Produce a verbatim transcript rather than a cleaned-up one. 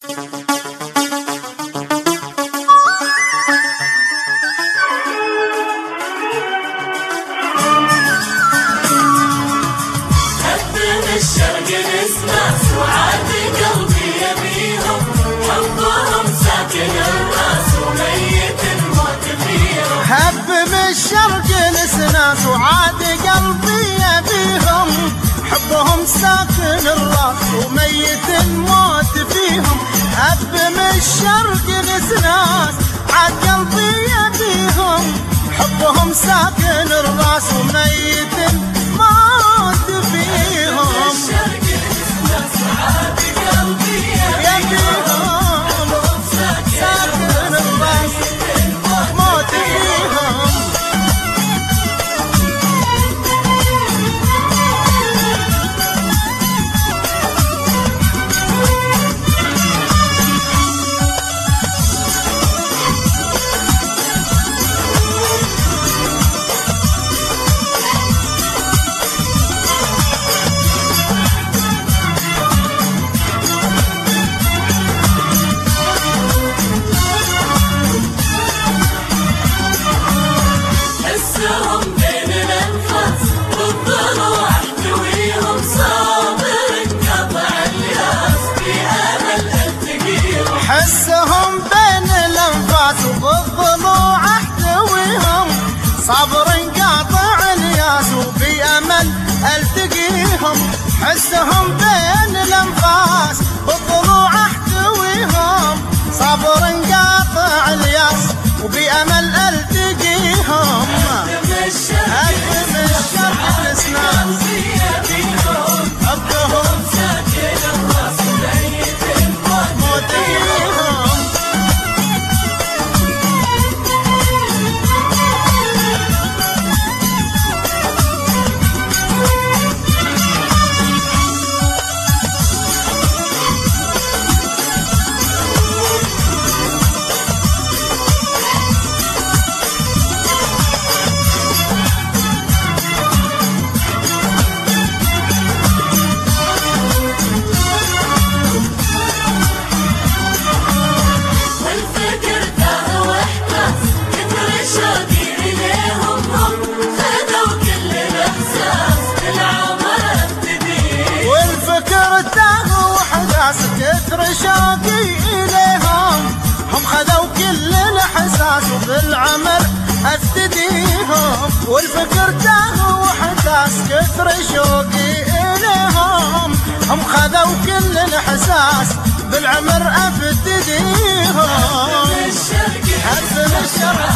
الشرق نسمع سعاد قلبي يبيهم، حبهم ساكن الراس وميت الموت فيهم. هب من الشرق نسمع سعاد قلبي يبيهم، حبهم ساكن الراس وميت الموت فيهم. هب من الشرق نسمع عاد قلبي يبيهم، حبهم ساكن الراس وميت الموت فيهم. حسهم بين الانفاس وبالضلوع احتويهم، صابر قاطع الياس وبأمل التقيهم. حسهم بين الانفاس بالضلوع احتويهم، صابر قاطع الياس وبأمل التقيهم. هدم الشرق الاسنان حبهم ساكن الراس وميت الموت فيهم. كثر شوقي إليهم، هم خذوا كل الإحساس وبالعمر أفتديهم. والفكر تاه وحداس كثر شوقي إليهم، هم خذوا كل الإحساس بالعمر أفتديهم. هب من الشرق